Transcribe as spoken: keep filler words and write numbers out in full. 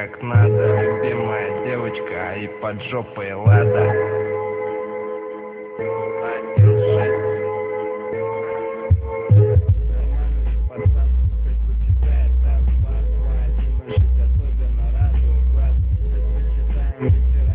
как надо. Любимая девочка, а и под жопой лада. Пацан предпочитает от вас, один жить особенно радует глаз. Предпочитаем ветеран.